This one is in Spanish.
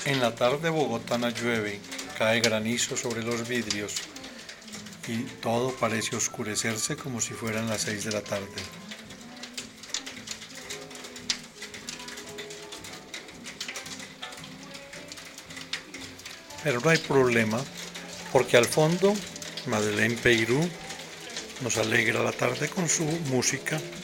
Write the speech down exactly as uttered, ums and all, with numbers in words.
En la tarde bogotana llueve, cae granizo sobre los vidrios y todo parece oscurecerse como si fueran las seis de la tarde. Pero no hay problema, porque al fondo Madeleine Peyrou nos alegra la tarde con su música.